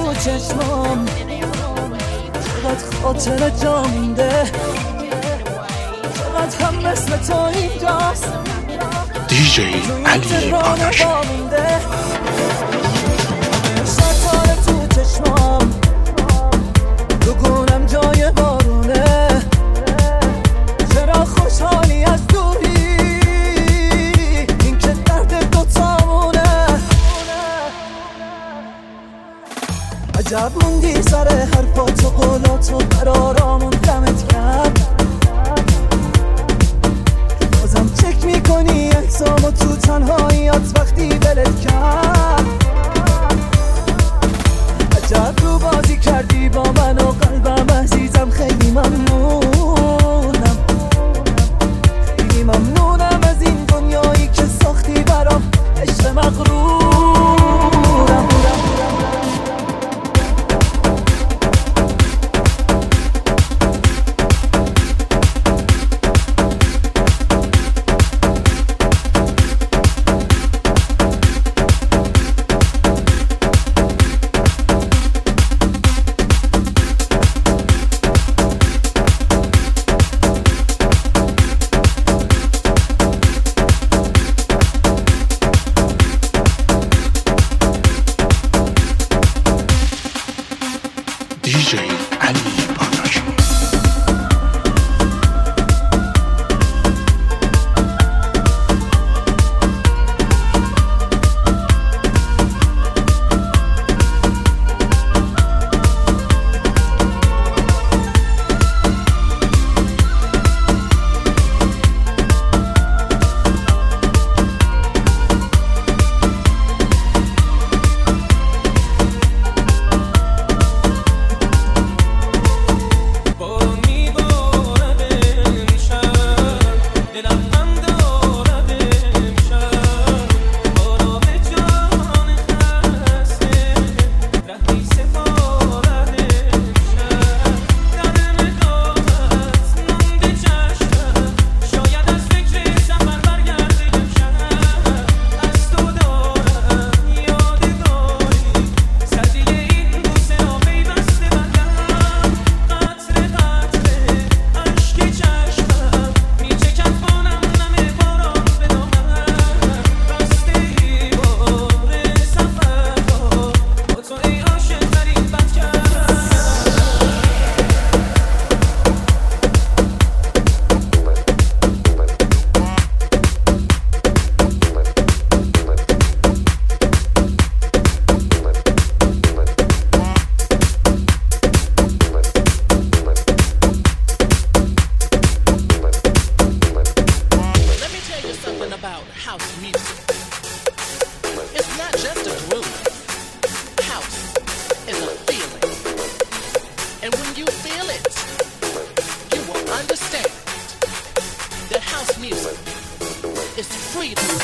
تو چشمام، چقدر خاطر جا مونده، چقدر هم مثل تو اینجاست دیجی علی پاداش. ستاره تو چشمام، تو گونم جای بارونه، چرا خوشحالی از دوری، این که درد دوتامونه. عجب موندی سر حرفات و قولات و قرارامون دمت کرد، بازم چک میکنی احسامو تو تنهاییات وقتی دلت کرد. عجب رو بازی کردی با من و قلبم عزیزم، خیلی ممنونم، خیلی ممنونم از این دنیایی که ساختی برام، عشق مغرورم. دیجی علی پاداش. House music. It's not just a groove. House is a feeling. And when you feel it, you will understand that house music is freedom.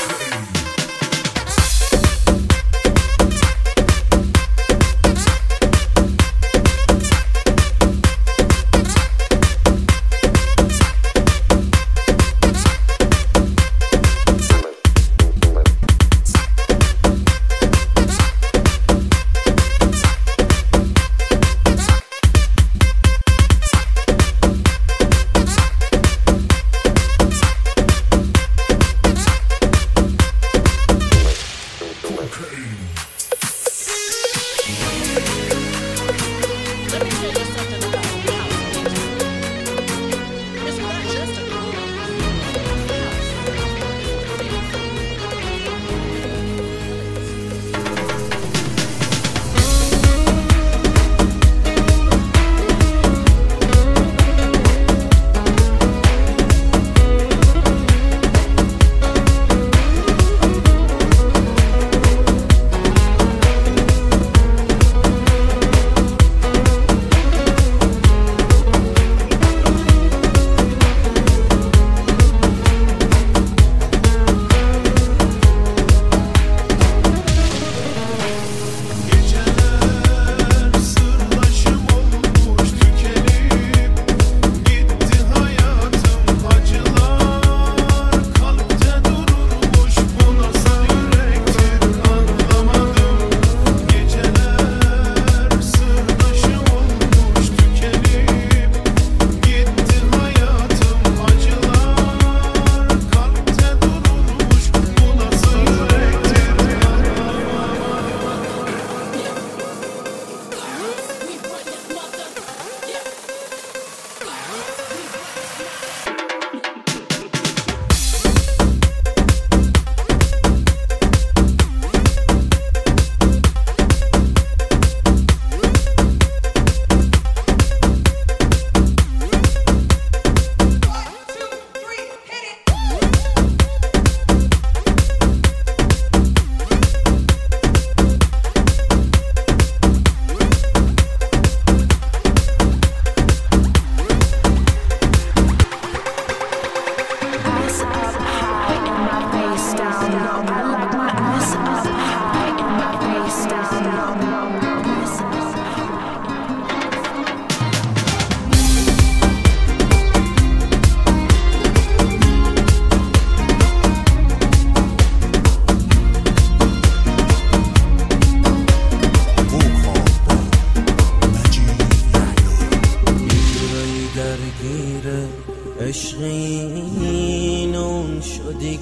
عشقی نون شدی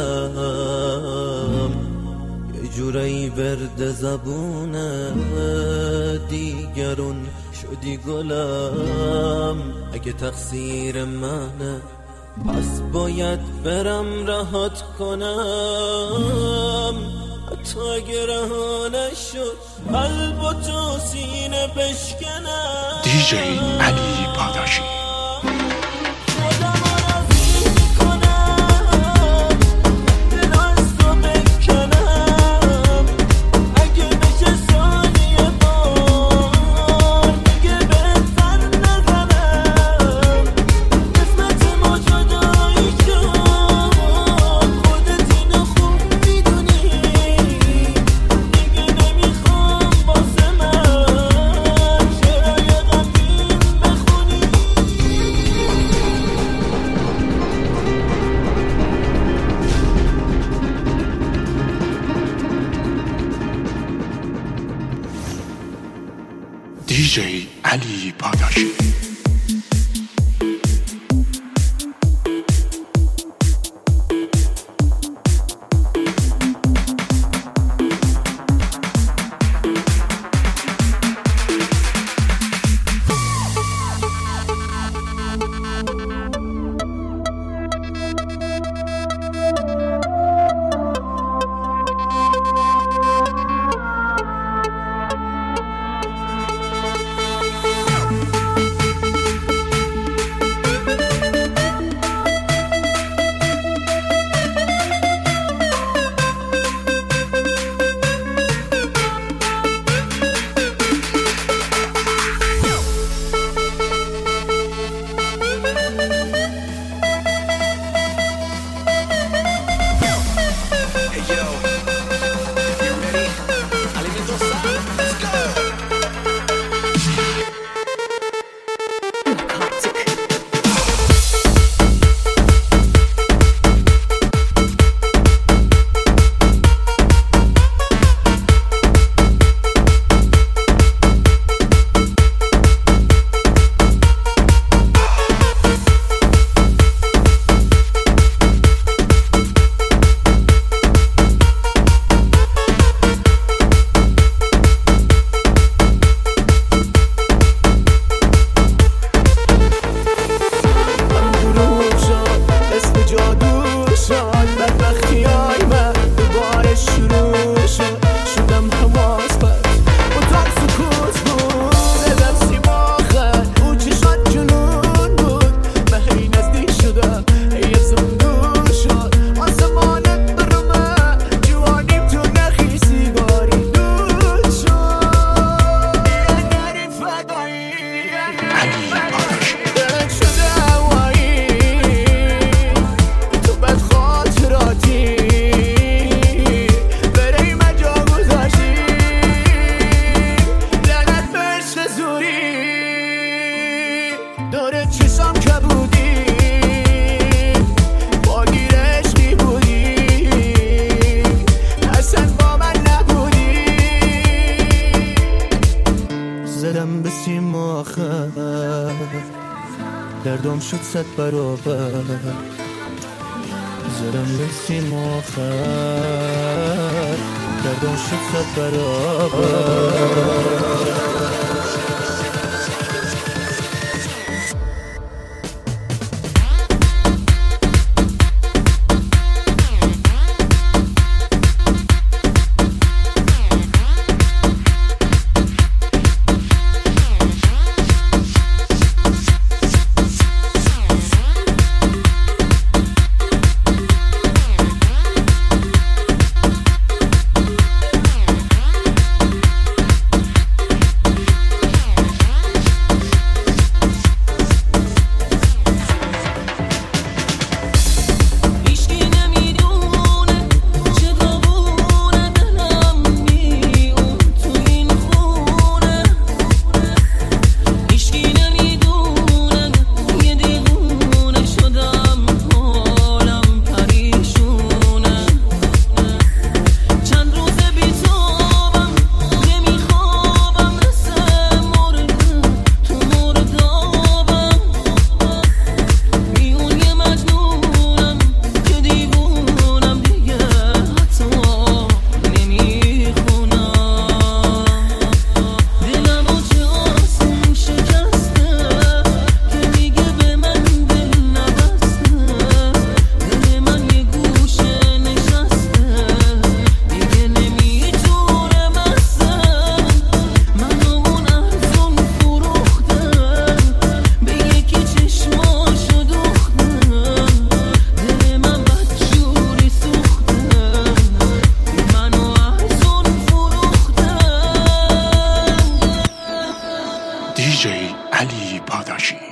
گلم، یه جورایی ورد زبونه دیگرون شدی گلم. اگه تقصیر منه پس باید برم رهات کنم، حتی اگه رها نشد قلب و تو سینه بشکنم. دیجی علی پاداشی. دیجی علی پاداشی. دردم شد 100 برابر، زدم به سیم آخر، دردم شد 100 برابر. DJ علی پاداشی.